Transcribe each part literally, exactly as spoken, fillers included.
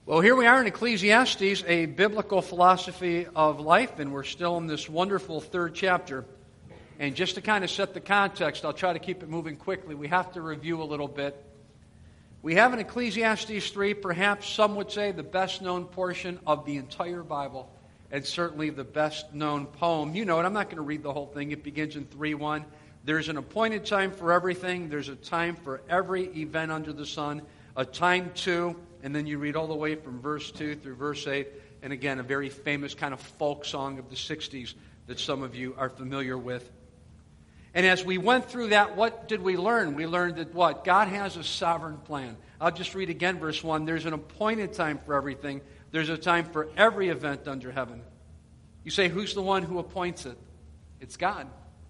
Well, here we are in Ecclesiastes, a biblical philosophy of life, and we're still in this wonderful third chapter. And just to kind of set the context, I'll try to keep it moving quickly. We have to review a little bit. We have in Ecclesiastes three, perhaps some would say the best-known portion of the entire Bible, and certainly the best-known poem. You know it, I'm not going to read the whole thing. It begins in three one. There's an appointed time for everything. There's a time for every event under the sun. A time to... And then you read all the way from verse two through verse eight. And again, a very famous kind of folk song of the sixties that some of you are familiar with. And as we went through that, what did we learn? We learned that what? God has a sovereign plan. I'll just read again verse one. There's an appointed time for everything. There's a time for every event under heaven. You say, who's the one who appoints it? It's God.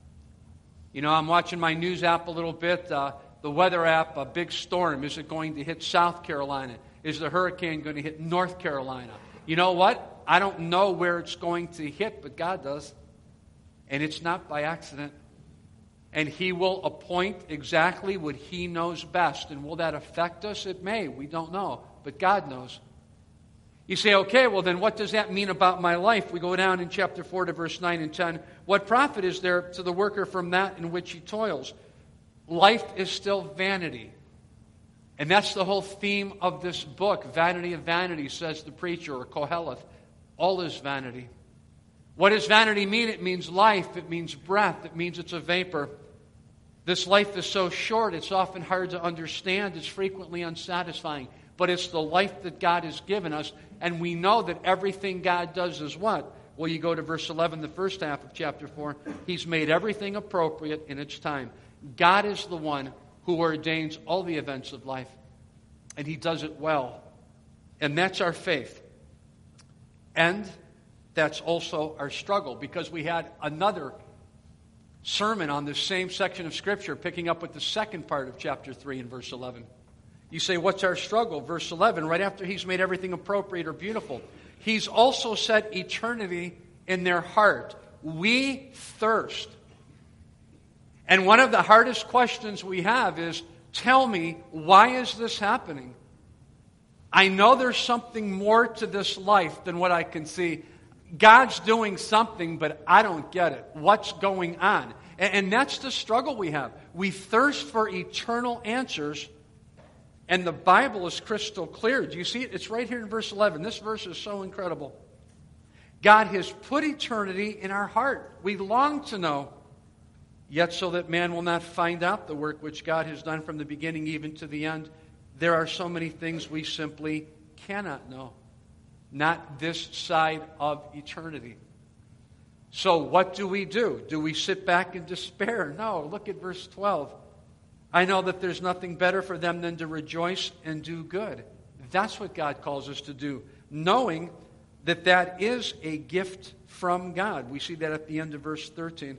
You know, I'm watching my news app a little bit. Uh, the weather app, a big storm. Is it going to hit South Carolina? Is the hurricane going to hit North Carolina? You know what? I don't know where it's going to hit, but God does. And it's not by accident. And He will appoint exactly what He knows best. And will that affect us? It may. We don't know. But God knows. You say, okay, well then what does that mean about my life? We go down in chapter four to verse nine and ten. What profit is there to the worker from that in which he toils? Life is still vanity. And that's the whole theme of this book. Vanity of vanity, says the preacher, or Koheleth. All is vanity. What does vanity mean? It means life. It means breath. It means it's a vapor. This life is so short, it's often hard to understand. It's frequently unsatisfying. But it's the life that God has given us. And we know that everything God does is what? Well, you go to verse eleven, the first half of chapter four. He's made everything appropriate in its time. God is the one who ordains all the events of life. And He does it well. And that's our faith. And that's also our struggle, because we had another sermon on this same section of Scripture, picking up with the second part of chapter three and verse eleven. You say, what's our struggle? Verse eleven, right after He's made everything appropriate or beautiful. He's also set eternity in their heart. We thirst. And one of the hardest questions we have is, tell me, why is this happening? I know there's something more to this life than what I can see. God's doing something, but I don't get it. What's going on? And, and that's the struggle we have. We thirst for eternal answers, and the Bible is crystal clear. Do you see it? It's right here in verse eleven. This verse is so incredible. God has put eternity in our heart. We long to know. Yet so that man will not find out the work which God has done from the beginning even to the end, there are so many things we simply cannot know. Not this side of eternity. So what do we do? Do we sit back in despair? No, look at verse twelve. I know that there's nothing better for them than to rejoice and do good. That's what God calls us to do, knowing that that is a gift from God. We see that at the end of verse thirteen.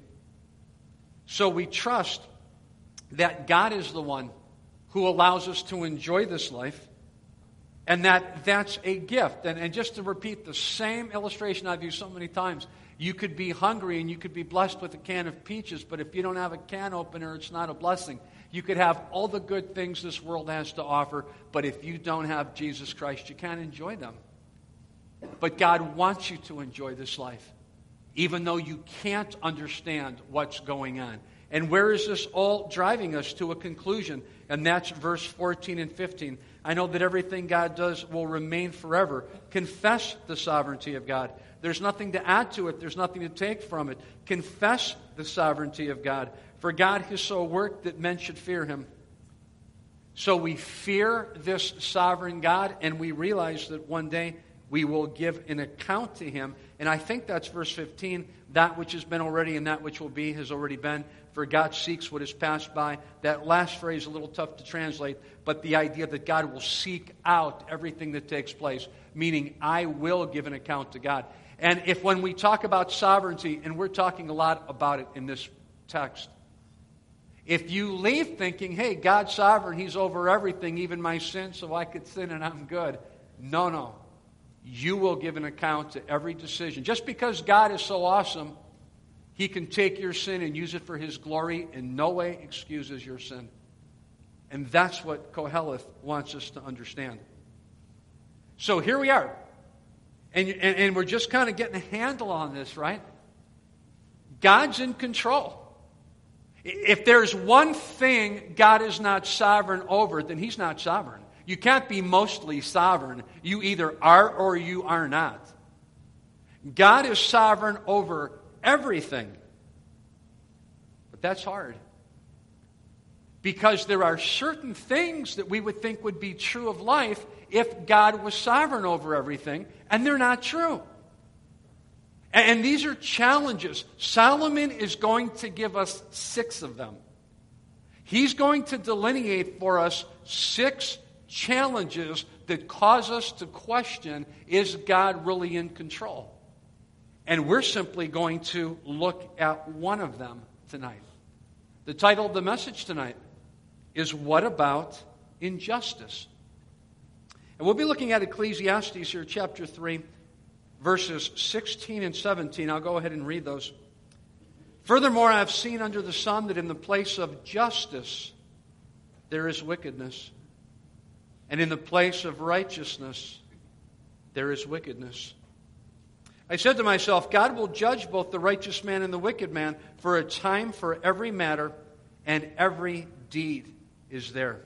So we trust that God is the one who allows us to enjoy this life, and that that's a gift. And, and just to repeat the same illustration I've used so many times, you could be hungry and you could be blessed with a can of peaches, but if you don't have a can opener, it's not a blessing. You could have all the good things this world has to offer, but if you don't have Jesus Christ, you can't enjoy them. But God wants you to enjoy this life, even though you can't understand what's going on. And where is this all driving us? To a conclusion, and that's verse fourteen and fifteen. I know that everything God does will remain forever. Confess the sovereignty of God. There's nothing to add to it. There's nothing to take from it. Confess the sovereignty of God. For God has so worked that men should fear Him. So we fear this sovereign God, and we realize that one day we will give an account to Him. And I think that's verse fifteen. That which has been already and that which will be has already been. For God seeks what has passed by. That last phrase is a little tough to translate, but the idea that God will seek out everything that takes place, meaning I will give an account to God. And if when we talk about sovereignty, and we're talking a lot about it in this text, if you leave thinking, hey, God's sovereign, He's over everything, even my sin, so I could sin and I'm good. No, no. You will give an account to every decision. Just because God is so awesome, He can take your sin and use it for His glory, in no way excuses your sin. And that's what Koheleth wants us to understand. So here we are. And, and, and we're just kind of getting a handle on this, right? God's in control. If there's one thing God is not sovereign over, then He's not sovereign. You can't be mostly sovereign. You either are or you are not. God is sovereign over everything. But that's hard. Because there are certain things that we would think would be true of life if God was sovereign over everything, and they're not true. And these are challenges. Solomon is going to give us six of them. He's going to delineate for us six challenges that cause us to question, is God really in control? And we're simply going to look at one of them tonight. The title of the message tonight is What About Injustice? And we'll be looking at Ecclesiastes here, chapter three, verses sixteen and seventeen. I'll go ahead and read those. Furthermore, I have seen under the sun that in the place of justice there is wickedness, and in the place of righteousness there is wickedness. I said to myself, God will judge both the righteous man and the wicked man, for a time for every matter, and every deed is there.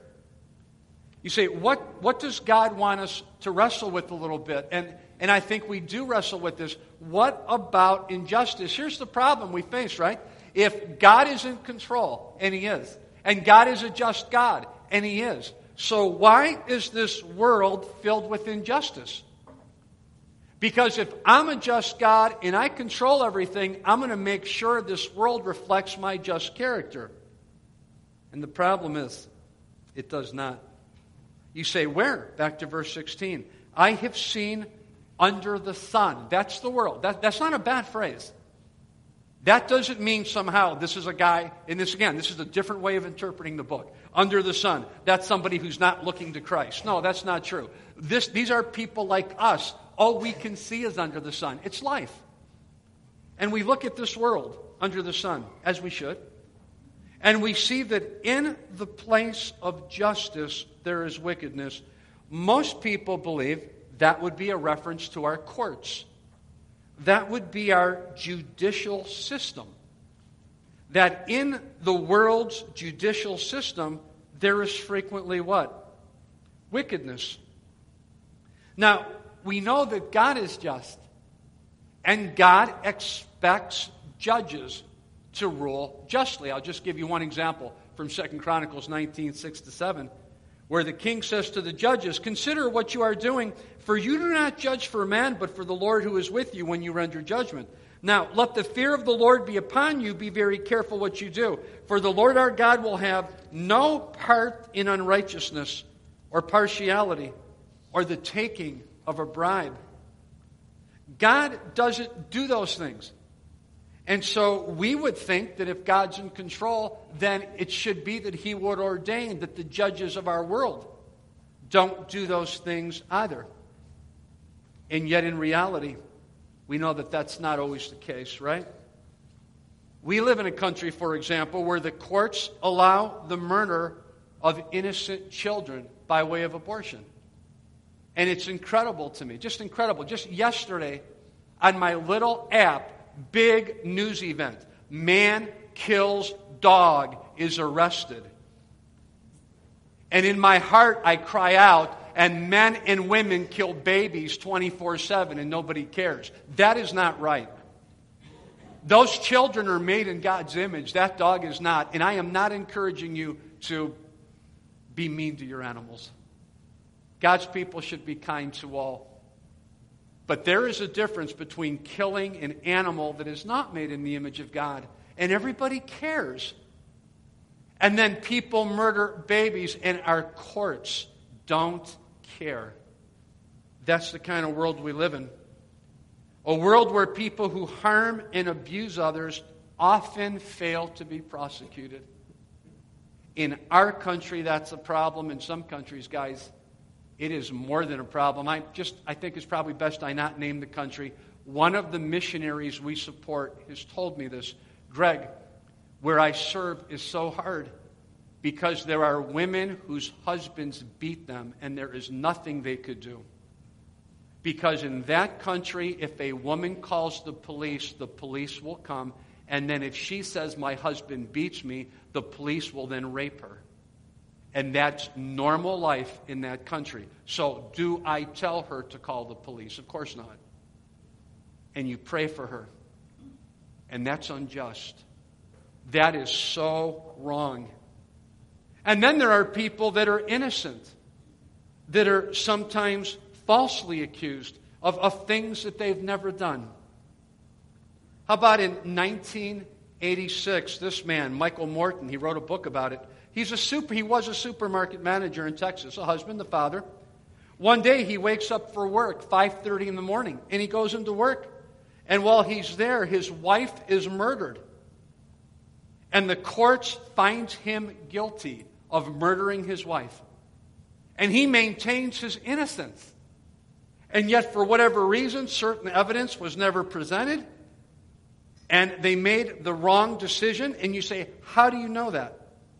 You say, what, what does God want us to wrestle with a little bit? And, and I think we do wrestle with this. What about injustice? Here's the problem we face, right? If God is in control, and He is, and God is a just God, and He is, so why is this world filled with injustice? Because if I'm a just God and I control everything, I'm going to make sure this world reflects my just character. And the problem is, it does not. You say, where? Back to verse sixteen. I have seen under the sun. That's the world. That, that's not a bad phrase. That doesn't mean somehow this is a guy, and this again, this is a different way of interpreting the book. Under the sun. That's somebody who's not looking to Christ. No, that's not true. This, these are people like us. All we can see is under the sun. It's life. And we look at this world under the sun, as we should. And we see that in the place of justice, there is wickedness. Most people believe that would be a reference to our courts. That would be our judicial system. That in the world's judicial system, there is frequently what? Wickedness. Now, we know that God is just. And God expects judges to rule justly. I'll just give you one example from Second Chronicles nineteen, six to seven, where the king says to the judges, consider what you are doing, for you do not judge for man, but for the Lord who is with you when you render judgment. Now, let the fear of the Lord be upon you. Be very careful what you do. For the Lord our God will have no part in unrighteousness or partiality or the taking of a bribe. God doesn't do those things. And so we would think that if God's in control, then it should be that He would ordain that the judges of our world don't do those things either. And yet in reality, we know that that's not always the case, right? We live in a country, for example, where the courts allow the murder of innocent children by way of abortion. And it's incredible to me, just incredible. Just yesterday, on my little app, big news event. Man kills dog is arrested. And in my heart, I cry out, and men and women kill babies twenty-four seven and nobody cares. That is not right. Those children are made in God's image. That dog is not. And I am not encouraging you to be mean to your animals. God's people should be kind to all. But there is a difference between killing an animal that is not made in the image of God, and everybody cares. And then people murder babies, and our courts don't care. That's the kind of world we live in. A world where people who harm and abuse others often fail to be prosecuted. In our country, that's a problem. In some countries, guys, it is more than a problem. I just I think it's probably best I not name the country. One of the missionaries we support has told me this. Greg, where I serve is so hard because there are women whose husbands beat them and there is nothing they could do. Because in that country, if a woman calls the police, the police will come. And then if she says, my husband beats me, the police will then rape her. And that's normal life in that country. So do I tell her to call the police? Of course not. And you pray for her. And that's unjust. That is so wrong. And then there are people that are innocent, that are sometimes falsely accused of, of things that they've never done. How about in nineteen eighty-six, this man, Michael Morton, he wrote a book about it. He's a super, he was a supermarket manager in Texas, a husband, a father. One day he wakes up for work, five thirty in the morning, and he goes into work. And while he's there, his wife is murdered. And the courts find him guilty of murdering his wife. And he maintains his innocence. And yet, for whatever reason, certain evidence was never presented. And they made the wrong decision. And you say, how do you know that?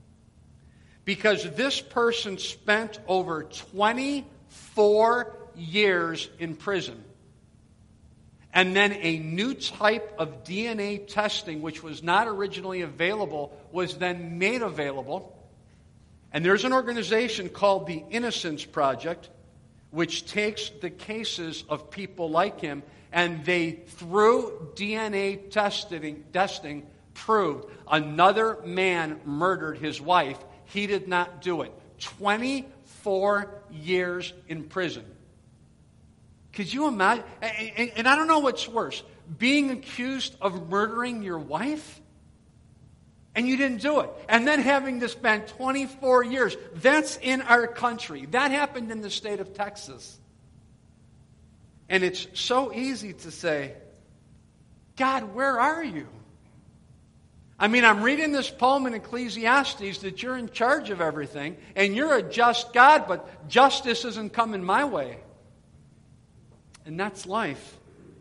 Because this person spent over twenty-four years in prison. And then a new type of D N A testing, which was not originally available, was then made available. And there's an organization called the Innocence Project, which takes the cases of people like him, and they, through D N A testing, testing proved another man murdered his wife. He did not do it. twenty-four years in prison. Could you imagine? And, and I don't know what's worse, being accused of murdering your wife, and you didn't do it. And then having to spend twenty-four years. That's in our country. That happened in the state of Texas. And it's so easy to say, God, where are you? I mean, I'm reading this poem in Ecclesiastes that you're in charge of everything, and you're a just God, but justice isn't coming my way. And that's life.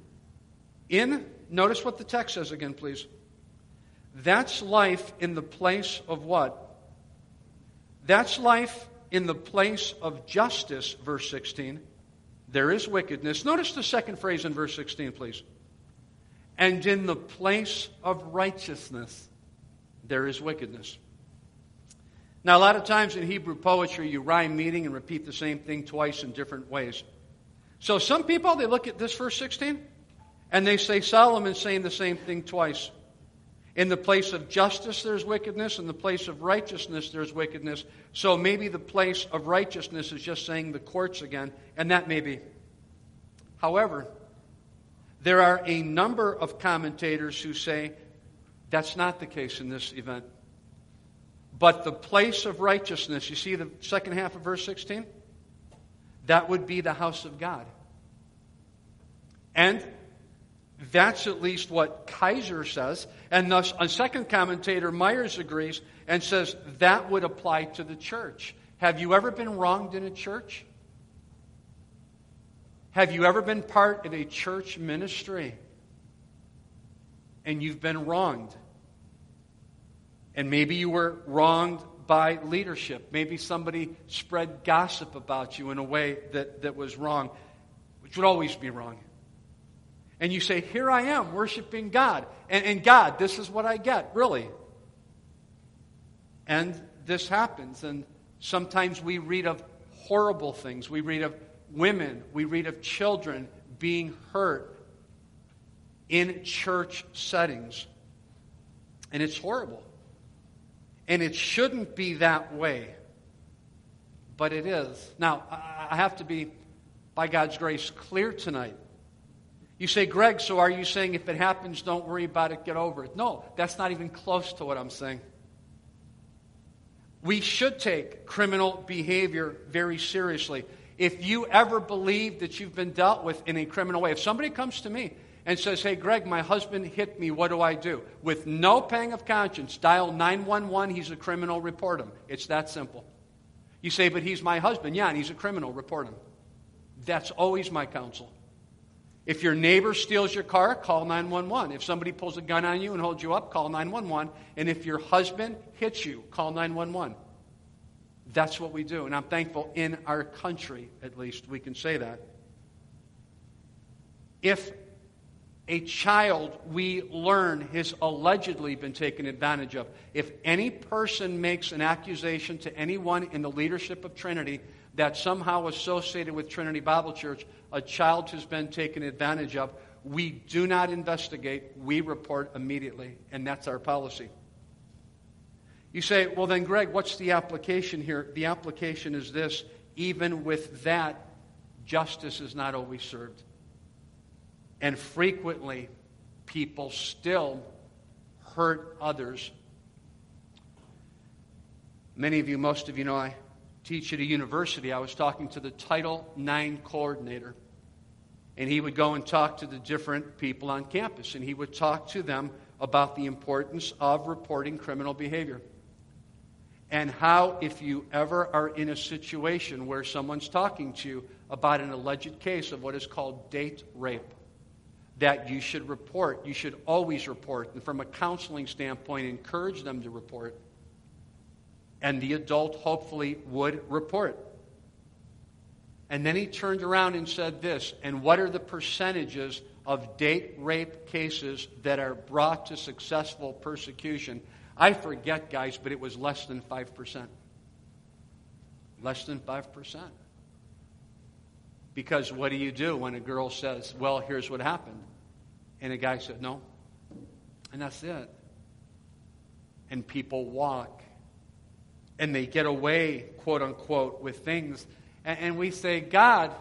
In, notice what the text says again, please. That's life in the place of what? That's life in the place of justice, verse sixteen. There is wickedness. Notice the second phrase in verse sixteen, please. And in the place of righteousness, there is wickedness. Now, a lot of times in Hebrew poetry, you rhyme meaning and repeat the same thing twice in different ways. So some people, they look at this verse sixteen, and they say Solomon's saying the same thing twice. In the place of justice, there's wickedness. In the place of righteousness, there's wickedness. So maybe the place of righteousness is just saying the courts again, and that may be. However, there are a number of commentators who say that's not the case in this event. But the place of righteousness, you see the second half of verse sixteen? That would be the house of God. And that's at least what Kaiser says. And thus, a second commentator, Myers, agrees and says that would apply to the church. Have you ever been wronged in a church? Have you ever been part of a church ministry and you've been wronged? And maybe you were wronged by leadership. Maybe somebody spread gossip about you in a way that, that was wrong, which would always be wrong. And you say, here I am worshiping God. And, and God, this is what I get, really. And this happens. And sometimes we read of horrible things. We read of women. We read of children being hurt in church settings. And it's horrible. And it shouldn't be that way. But it is. Now, I have to be, by God's grace, clear tonight. You say, Greg, so are you saying if it happens, don't worry about it, get over it? No, that's not even close to what I'm saying. We should take criminal behavior very seriously. If you ever believe that you've been dealt with in a criminal way, if somebody comes to me and says, hey, Greg, my husband hit me, what do I do? With no pang of conscience, dial nine one one, he's a criminal, report him. It's that simple. You say, but he's my husband. Yeah, and he's a criminal, report him. That's always my counsel. If your neighbor steals your car, call nine one one. If somebody pulls a gun on you and holds you up, call nine one one. And if your husband hits you, call nine one one. That's what we do. And I'm thankful in our country, at least, we can say that. If a child we learn has allegedly been taken advantage of, if any person makes an accusation to anyone in the leadership of Trinity that somehow associated with Trinity Bible Church, a child has been taken advantage of, we do not investigate, we report immediately, and that's our policy. You say, well then, Greg, what's the application here? The application is this: even with that, justice is not always served. And frequently, people still hurt others. Many of you, most of you know I teach at a university. I was talking to the Title nine coordinator. And he would go and talk to the different people on campus. And he would talk to them about the importance of reporting criminal behavior. And how, if you ever are in a situation where someone's talking to you about an alleged case of what is called date rape, that you should report. You should always report. And from a counseling standpoint, encourage them to report. And the adult hopefully would report. And then he turned around and said this: and what are the percentages of date rape cases that are brought to successful persecution? I forget, guys, but it was less than five percent. Less than five percent. Because what do you do when a girl says, well, here's what happened? And a guy said, no. And that's it. And people walk. And they get away, quote unquote, with things. And we say, God,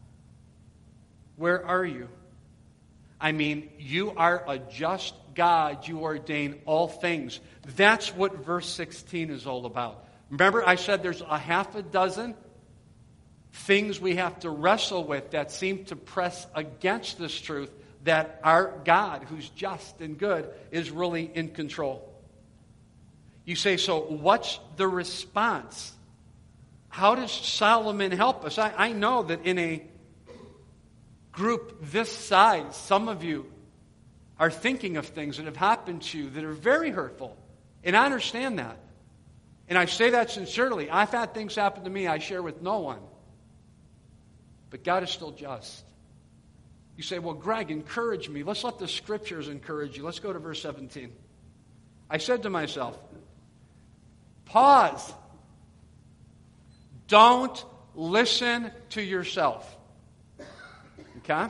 where are you? I mean, you are a just God. You ordain all things. That's what verse sixteen is all about. Remember, I said there's a half a dozen things we have to wrestle with that seem to press against this truth that our God, who's just and good, is really in control. You say, so what's the response? How does Solomon help us? I, I know that in a group this size, some of you are thinking of things that have happened to you that are very hurtful. And I understand that. And I say that sincerely. I've had things happen to me I share with no one. But God is still just. You say, well, Greg, encourage me. Let's let the Scriptures encourage you. Let's go to verse seventeen. I said to myself, pause. Don't listen to yourself. Okay?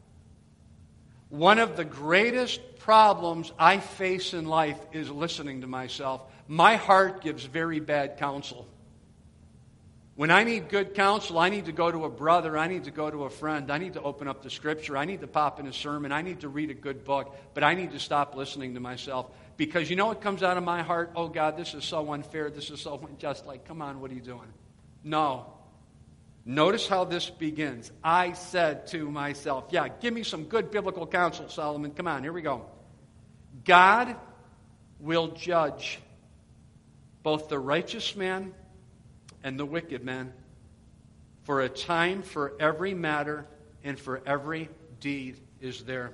One of the greatest problems I face in life is listening to myself. My heart gives very bad counsel. When I need good counsel, I need to go to a brother, I need to go to a friend, I need to open up the Scripture, I need to pop in a sermon, I need to read a good book, but I need to stop listening to myself. Because you know what comes out of my heart? Oh God, this is so unfair, this is so unjust. Like, come on, what are you doing? No. Notice how this begins. I said to myself, yeah, give me some good biblical counsel, Solomon. Come on, here we go. God will judge both the righteous man and the wicked man, for a time for every matter and for every deed is there.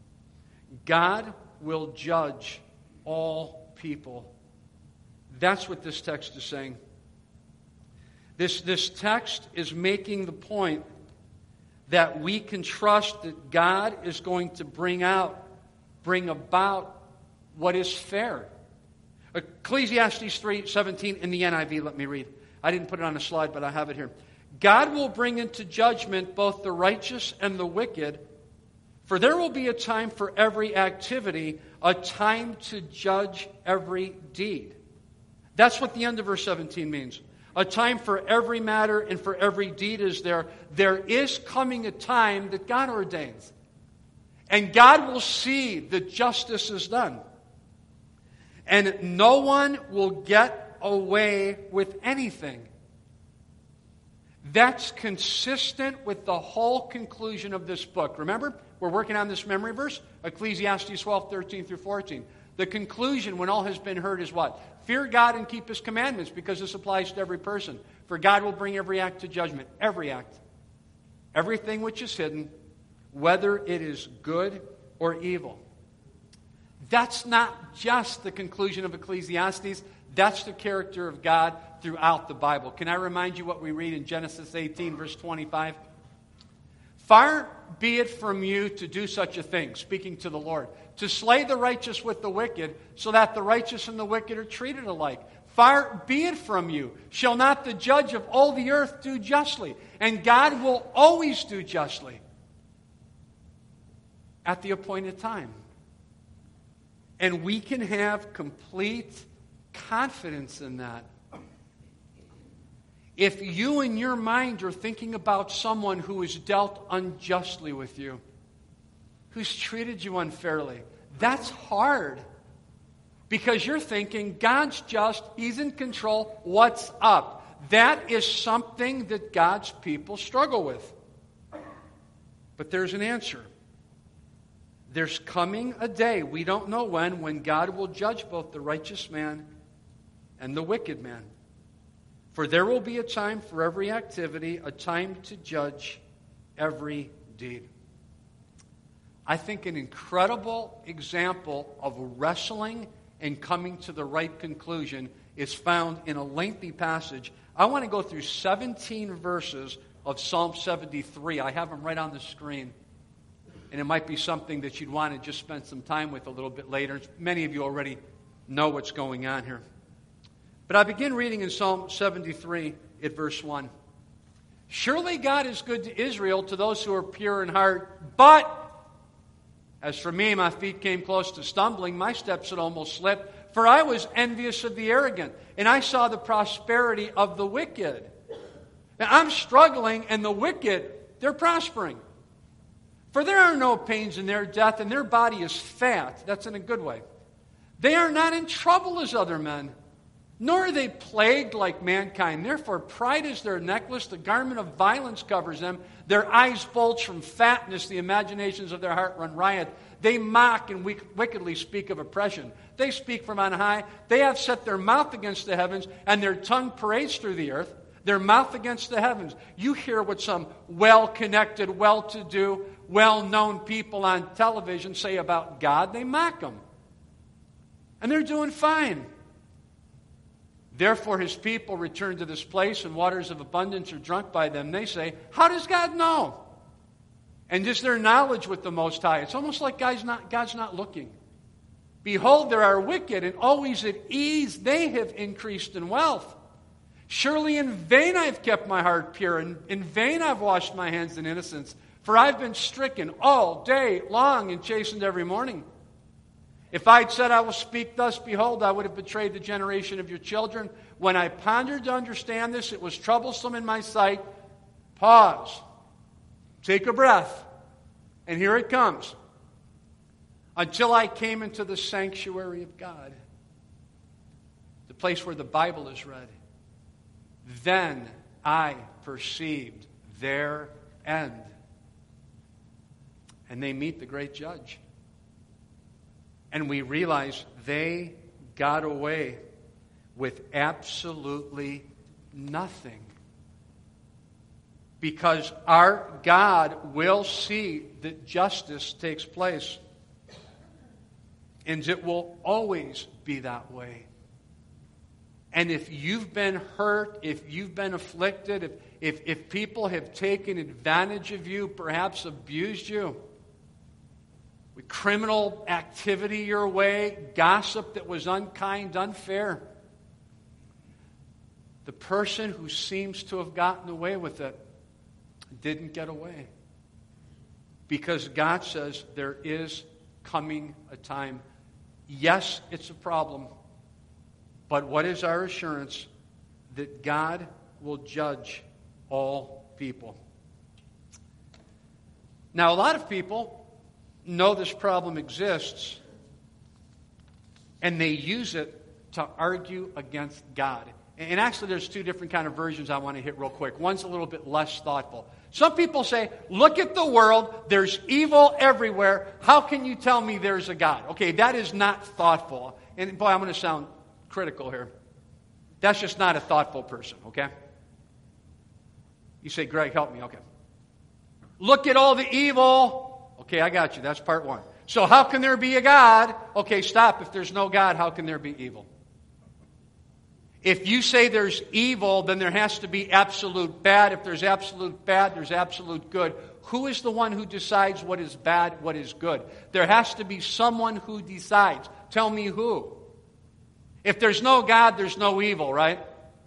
God will judge all people. That's what this text is saying. This, this text is making the point that we can trust that God is going to bring out, bring about what is fair. Ecclesiastes three seventeen in the N I V, let me read. I didn't put it on a slide, but I have it here. God will bring into judgment both the righteous and the wicked, for there will be a time for every activity, a time to judge every deed. That's what the end of verse seventeen means. A time for every matter and for every deed is there. There is coming a time that God ordains. And God will see that justice is done. And no one will get away with anything. That's consistent with the whole conclusion of this book. Remember, we're working on this memory verse, Ecclesiastes twelve, thirteen through fourteen. The conclusion, when all has been heard, is what? Fear God and keep His commandments, because this applies to every person. For God will bring every act to judgment. Every act. Everything which is hidden, whether it is good or evil. That's not just the conclusion of Ecclesiastes. That's the character of God throughout the Bible. Can I remind you what we read in Genesis eighteen, verse twenty-five? Far be it from you to do such a thing, speaking to the Lord, to slay the righteous with the wicked, so that the righteous and the wicked are treated alike. Far be it from you. Shall not the judge of all the earth do justly? And God will always do justly at the appointed time. And we can have complete confidence in that. If you in your mind are thinking about someone who has dealt unjustly with you, who's treated you unfairly, that's hard. Because you're thinking, God's just, He's in control, what's up? That is something that God's people struggle with. But there's an answer. There's coming a day, we don't know when, when God will judge both the righteous man and the wicked man. For there will be a time for every activity, a time to judge every deed. I think an incredible example of wrestling and coming to the right conclusion is found in a lengthy passage. I want to go through seventeen verses of Psalm seventy-three. I have them right on the screen. And it might be something that you'd want to just spend some time with a little bit later. Many of you already know what's going on here. But I begin reading in Psalm seventy-three at verse one. Surely God is good to Israel, to those who are pure in heart. But as for me, my feet came close to stumbling. My steps had almost slipped. For I was envious of the arrogant, and I saw the prosperity of the wicked. Now I'm struggling, and the wicked, they're prospering. For there are no pains in their death, and their body is fat. That's in a good way. They are not in trouble as other men, nor are they plagued like mankind. Therefore, pride is their necklace. The garment of violence covers them. Their eyes bulge from fatness. The imaginations of their heart run riot. They mock and wickedly speak of oppression. They speak from on high. They have set their mouth against the heavens, and their tongue parades through the earth. Their mouth against the heavens. You hear what some well-connected, well-to-do, well-known people on television say about God. They mock Him. And they're doing fine. Therefore his people return to this place, and waters of abundance are drunk by them. They say, how does God know? And is there knowledge with the Most High? It's almost like God's not, God's not looking. Behold, there are wicked, and always at ease. They have increased in wealth. Surely in vain I've kept my heart pure, and in vain I've washed my hands in innocence. For I've been stricken all day long and chastened every morning. If I had said I will speak thus, behold, I would have betrayed the generation of your children. When I pondered to understand this, it was troublesome in my sight. Pause. Take a breath. And here it comes. Until I came into the sanctuary of God, the place where the Bible is read. Then I perceived their end. And they meet the great judge. And we realize they got away with absolutely nothing. Because our God will see that justice takes place. And it will always be that way. And if you've been hurt, if you've been afflicted, if, if, if people have taken advantage of you, perhaps abused you, with criminal activity your way, gossip that was unkind, unfair, the person who seems to have gotten away with it didn't get away. Because God says there is coming a time. Yes, it's a problem. But what is our assurance? That God will judge all people. Now, a lot of people know this problem exists, and they use it to argue against God. And actually, there's two different kind of versions I want to hit real quick. One's a little bit less thoughtful. Some people say, look at the world, there's evil everywhere. How can you tell me there's a God? Okay, that is not thoughtful. And boy, I'm going to sound critical here. That's just not a thoughtful person, okay? You say, Greg, help me, okay. Look at all the evil. Okay, I got you. That's part one. So how can there be a God? Okay, stop. If there's no God, how can there be evil? If you say there's evil, then there has to be absolute bad. If there's absolute bad, there's absolute good. Who is the one who decides what is bad, what is good? There has to be someone who decides. Tell me who. If there's no God, there's no evil, right?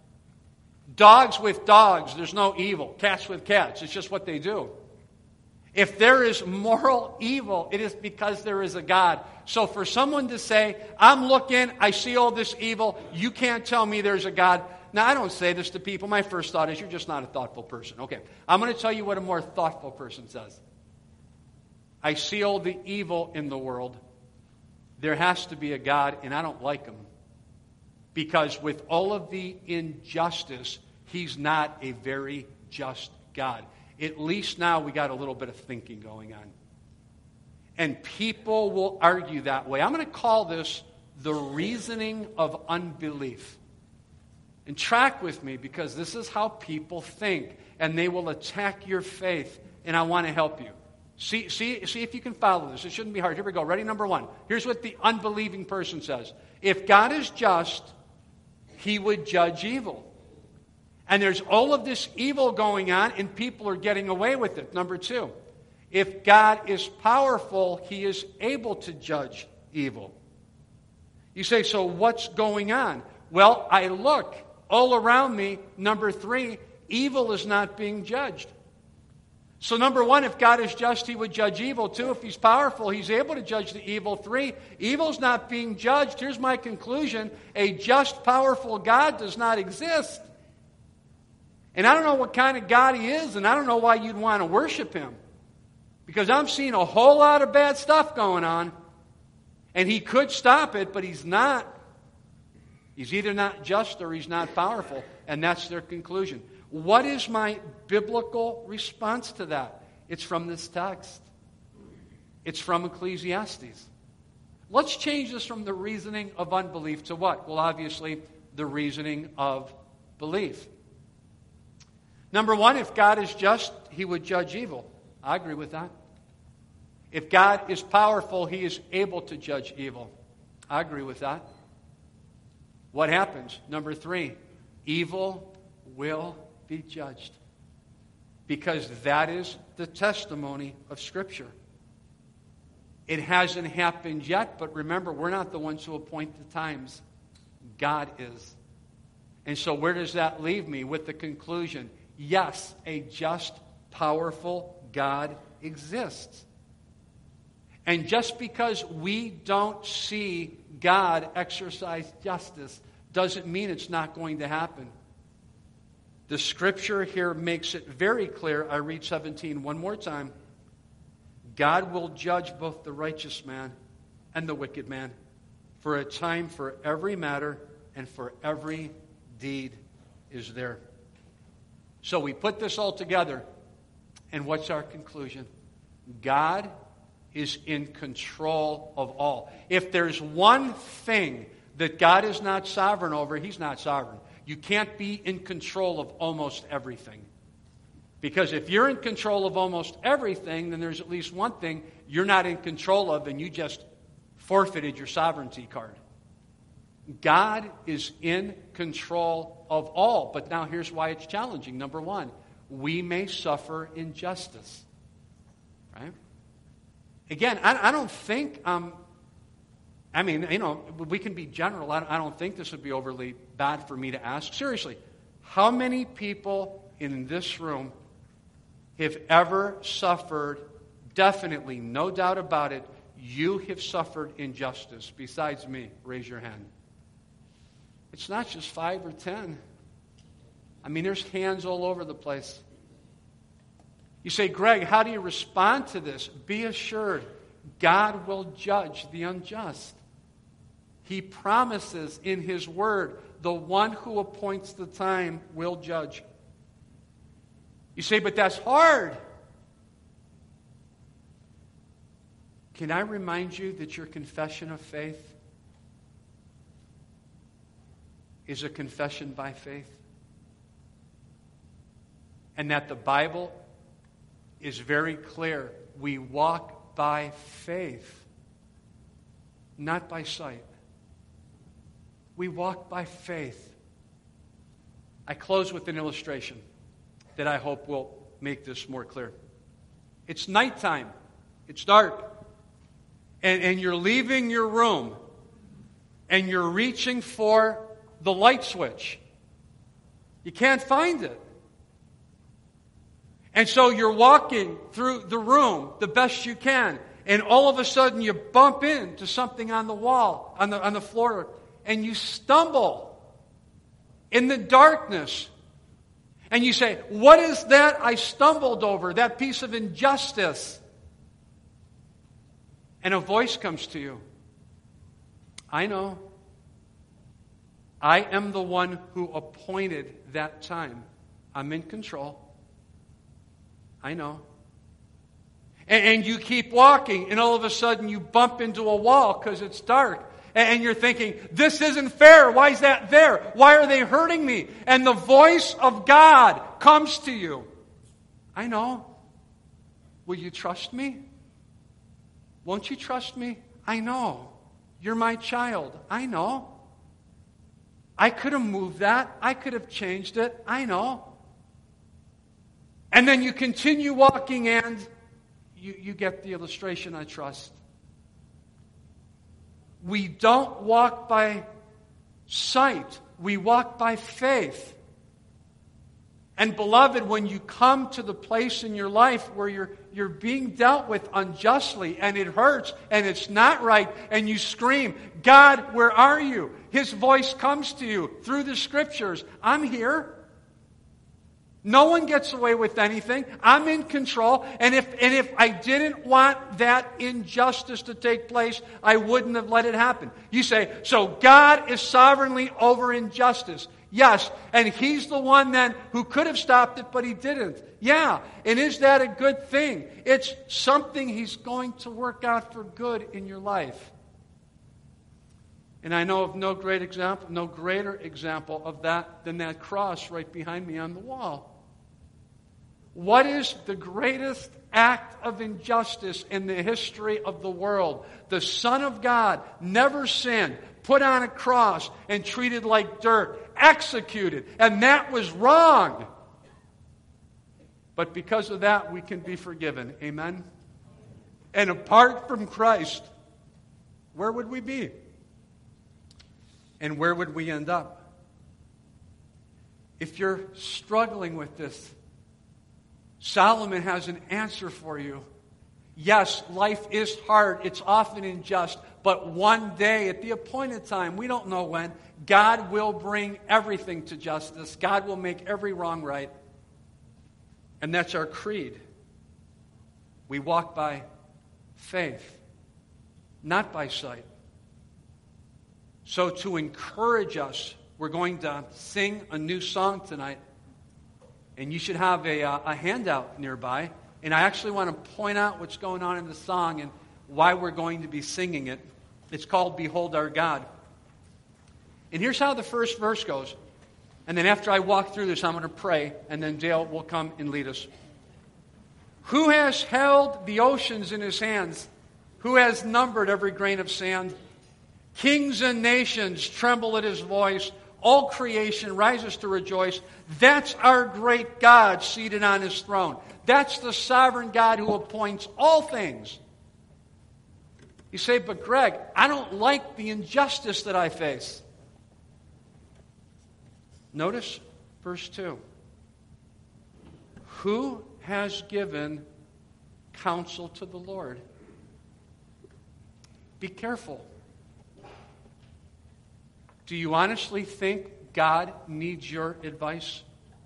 Dogs with dogs, there's no evil. Cats with cats, it's just what they do. If there is moral evil, it is because there is a God. So for someone to say, I'm looking, I see all this evil, you can't tell me there's a God. Now, I don't say this to people. My first thought is, you're just not a thoughtful person. Okay, I'm going to tell you what a more thoughtful person says. I see all the evil in the world. There has to be a God, and I don't like him. Because with all of the injustice, he's not a very just God. At least now we got a little bit of thinking going on. And people will argue that way. I'm going to call this the reasoning of unbelief. And track with me, because this is how people think. And they will attack your faith. And I want to help you. See, see, see if you can follow this. It shouldn't be hard. Here we go. Ready? Number one. Here's what the unbelieving person says. If God is just, he would judge evil. And there's all of this evil going on, and people are getting away with it. Number two, if God is powerful, he is able to judge evil. You say, so what's going on? Well, I look all around me. Number three, evil is not being judged. So number one, if God is just, he would judge evil. Two, if he's powerful, he's able to judge the evil. Three, evil's not being judged. Here's my conclusion. A just, powerful God does not exist. And I don't know what kind of God he is, and I don't know why you'd want to worship him. Because I'm seeing a whole lot of bad stuff going on. And he could stop it, but he's not. He's either not just or he's not powerful. And that's their conclusion. What is my biblical response to that? It's from this text. It's from Ecclesiastes. Let's change this from the reasoning of unbelief to what? Well, obviously, the reasoning of belief. Number one, if God is just, he would judge evil. I agree with that. If God is powerful, he is able to judge evil. I agree with that. What happens? Number three, evil will be judged. Because that is the testimony of Scripture. It hasn't happened yet, but remember, we're not the ones who appoint the times. God is. And so where does that leave me? With the conclusion, yes, a just, powerful God exists. And just because we don't see God exercise justice doesn't mean it's not going to happen. The Scripture here makes it very clear. I read seventeen one more time. God will judge both the righteous man and the wicked man, for a time for every matter and for every deed is there. So we put this all together, and what's our conclusion? God is in control of all. If there's one thing that God is not sovereign over, he's not sovereign. You can't be in control of almost everything. Because if you're in control of almost everything, then there's at least one thing you're not in control of, and you just forfeited your sovereignty card. God is in control of all. But now here's why it's challenging. Number one, we may suffer injustice. Right? Again, I, I don't think, um, I mean, you know, we can be general. I, I don't think this would be overly bad for me to ask. Seriously, how many people in this room have ever suffered, definitely, no doubt about it, you have suffered injustice besides me? Raise your hand. It's not just five or ten. I mean, there's hands all over the place. You say, Greg, how do you respond to this? Be assured, God will judge the unjust. He promises in His Word, the one who appoints the time will judge. You say, but that's hard. Can I remind you that your confession of faith is a confession by faith? And that the Bible is very clear. We walk by faith, not by sight. We walk by faith. I close with an illustration that I hope will make this more clear. It's nighttime. It's dark. And, and you're leaving your room. And you're reaching for the light switch. You can't find it. And so you're walking through the room the best you can. And all of a sudden you bump into something on the wall, on the, on the floor. And you stumble in the darkness. And you say, what is that I stumbled over? That piece of injustice. And a voice comes to you. I know. I am the one who appointed that time. I'm in control. I know. And, and you keep walking, and all of a sudden you bump into a wall because it's dark. And, and you're thinking, this isn't fair. Why is that there? Why are they hurting me? And the voice of God comes to you. I know. Will you trust me? Won't you trust me? I know. You're my child. I know. I could have moved that. I could have changed it. I know. And then you continue walking and you, you get the illustration, I trust. We don't walk by sight. We walk by faith. And beloved, when you come to the place in your life where you're, you're being dealt with unjustly and it hurts and it's not right and you scream, God, where are you? His voice comes to you through the Scriptures. I'm here. No one gets away with anything. I'm in control. And if, and if I didn't want that injustice to take place, I wouldn't have let it happen. You say, so God is sovereignly over injustice. Yes, and He's the one then who could have stopped it, but He didn't. Yeah, and is that a good thing? It's something He's going to work out for good in your life. And I know of no great example, no greater example of that than that cross right behind me on the wall. What is the greatest act of injustice in the history of the world? The Son of God, never sinned, put on a cross and treated like dirt, executed, and that was wrong. But because of that, we can be forgiven. Amen? And apart from Christ, where would we be? And where would we end up? If you're struggling with this, Solomon has an answer for you. Yes, life is hard. It's often unjust. But one day, at the appointed time, we don't know when, God will bring everything to justice. God will make every wrong right. And that's our creed. We walk by faith, not by sight. So to encourage us, we're going to sing a new song tonight. And you should have a, a handout nearby. And I actually want to point out what's going on in the song and why we're going to be singing it. It's called Behold Our God. And here's how the first verse goes. And then after I walk through this, I'm going to pray. And then Dale will come and lead us. Who has held the oceans in his hands? Who has numbered every grain of sand? Kings and nations tremble at his voice. All creation rises to rejoice. That's our great God seated on his throne. That's the sovereign God who appoints all things. You say, but Greg, I don't like the injustice that I face. Notice verse two. Who has given counsel to the Lord? Be careful. Do you honestly think God needs your advice?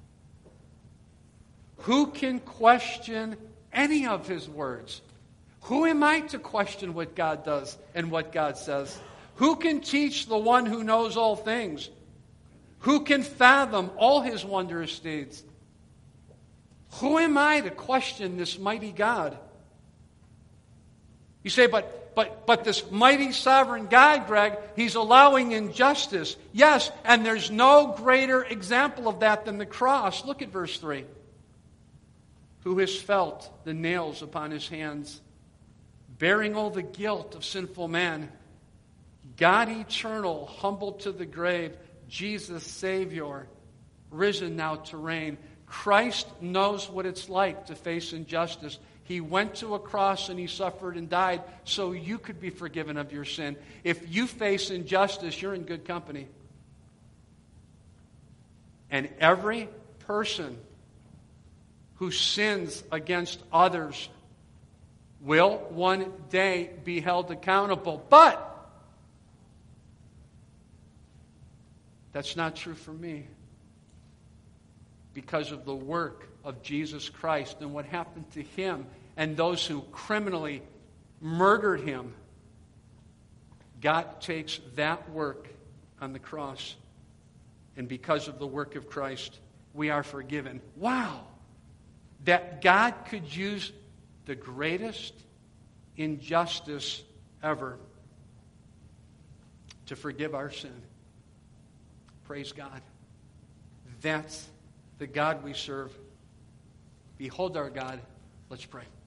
Who can question any of His words? Who am I to question what God does and what God says? Who can teach the one who knows all things? Who can fathom all His wondrous deeds? Who am I to question this mighty God? You say, but But but this mighty sovereign God, Greg, He's allowing injustice. Yes, and there's no greater example of that than the cross. Look at verse three. Who has felt the nails upon His hands, bearing all the guilt of sinful man. God eternal, humbled to the grave, Jesus Savior, risen now to reign. Christ knows what it's like to face injustice. He went to a cross and he suffered and died so you could be forgiven of your sin. If you face injustice, you're in good company. And every person who sins against others will one day be held accountable. But that's not true for me, because of the work of Jesus Christ and what happened to him and those who criminally murdered him. God takes that work on the cross, and because of the work of Christ, we are forgiven. Wow! That God could use the greatest injustice ever to forgive our sin. Praise God. That's the God we serve. Behold our God. Let's pray.